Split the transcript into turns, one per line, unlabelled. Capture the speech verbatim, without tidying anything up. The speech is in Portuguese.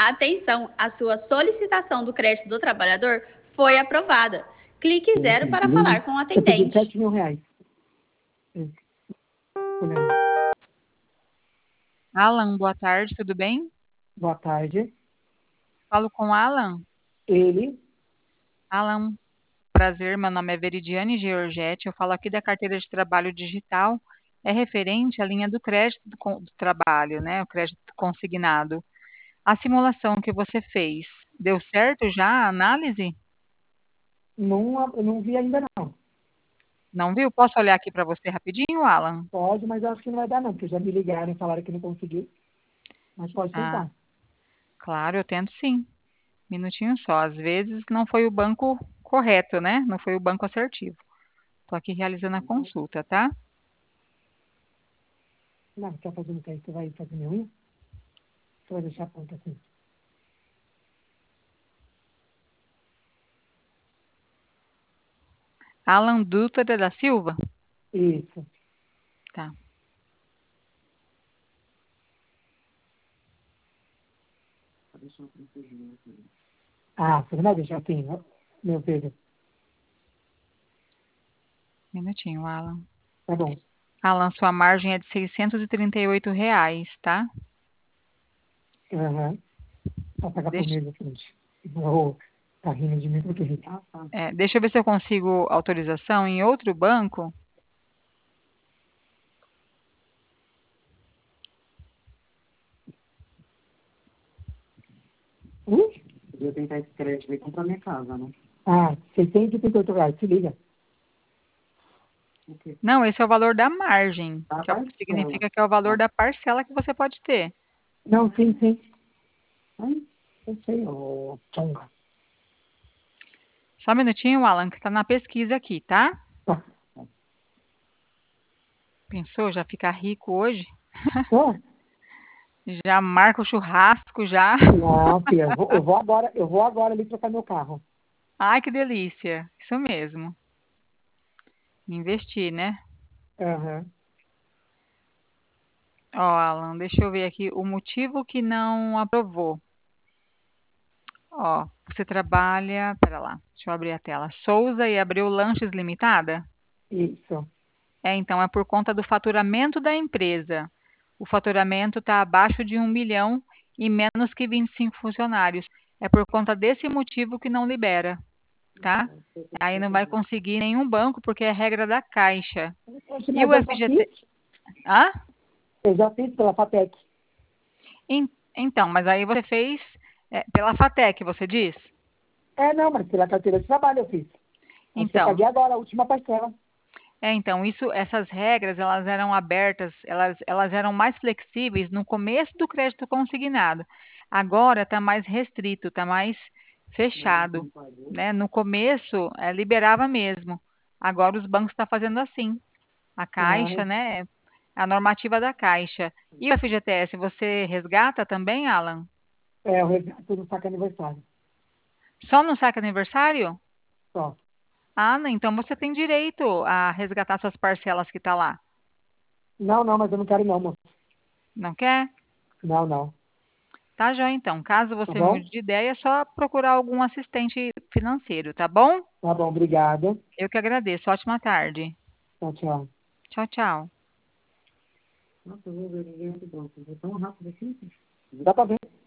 Atenção, a sua solicitação do crédito do trabalhador foi aprovada. Clique zero para falar com o
Eu pedi
atendente.
sete mil reais.
Alan, boa tarde, tudo bem?
Boa tarde.
Falo com Alan.
Ele,
Alan, prazer, meu nome é Veridiane Georgetti, eu falo aqui da carteira de trabalho digital, é referente à linha do crédito do, con- do trabalho, né, o crédito consignado. A simulação que você fez, deu certo já a análise?
não, eu não vi ainda não.
Não viu? Posso olhar aqui para você rapidinho, Alan?
Pode, mas eu acho que não vai dar não, porque já me ligaram e falaram que não consegui. Mas pode
Ah,
tentar.
claro, eu tento sim. Minutinho só. Às vezes não foi o banco correto, né? Não foi o banco assertivo. Estou aqui realizando a consulta, tá?
Não, quer fazer um teste? Você vai fazer minha unha? Você vai deixar a ponta assim?
Alan Dutra da Silva?
Isso.
Tá.
Ah, você não vai deixar assim, ó, meu filho?
Minutinho, Alan.
Tá bom.
Alan, sua margem é de seiscentos e trinta e oito reais, tá?
Aham. Só pagar por
Deixa,
mês, gente. Vou tá rindo de mim porque ri.
é, deixa eu ver se eu consigo autorização em outro banco.
Uh? Podia tentar esse crédito aí comprar minha casa, né? Ah, seiscentos e trinta e oito reais, se liga.
Não, esse é o valor da margem,
Tá,
que é o
vai?
que significa que é o valor da parcela que você pode ter.
Não, sim, sim. Ai, eu sei, ô Tonga.
Só um minutinho, Alan, que está na pesquisa aqui, tá?
Tá.
Pensou já ficar rico hoje?
Tô?
Já marca o churrasco já.
Não, filha, eu vou, eu vou agora, eu vou agora ali trocar meu carro.
Ai, que delícia. Isso mesmo. Investir, né?
Aham.
Ó, Alan, deixa eu ver aqui o motivo que não aprovou. Ó, você trabalha, pera lá, deixa eu abrir a tela. Souza e Abreu Lanches Limitada?
Isso.
É, então é por conta do faturamento da empresa. O faturamento está abaixo de um milhão e menos que vinte e cinco funcionários. É por conta desse motivo que não libera, tá? Aí não vai conseguir nenhum banco porque é regra da Caixa.
Poxa,
E
mas
o
eu já
F G T?
fiz.
Ah?
Eu já fiz pela FATEC.
En- Então, mas aí você fez é, pela FATEC, você diz?
É, não, mas pela carteira de trabalho eu fiz. Acho que eu
Então,
paguei agora a última parcela.
é, então, isso, essas regras, elas eram abertas, elas, elas eram mais flexíveis no começo do crédito consignado. Agora está mais restrito, está mais fechado, né? No começo, é, liberava mesmo. Agora os bancos estão fazendo assim. A
Ah,
Caixa, né? A normativa da Caixa. E o F G T S, você resgata também, Alan?
é, o resgate do saque aniversário.
Só no saque aniversário?
Só.
Ah, não, então você tem direito a resgatar suas parcelas que tá lá.
Não, não, mas eu não quero não, moço.
Não quer?
Não, não.
Tá, já então. Caso
Tá
você
bom?
mude de ideia, é só procurar algum assistente financeiro, tá bom?
Tá bom, obrigada.
Eu que agradeço. Ótima tarde.
Tchau, tchau.
Tchau, tchau.
Nossa, eu vou ver, ninguém é tão rápido assim. Dá pra ver.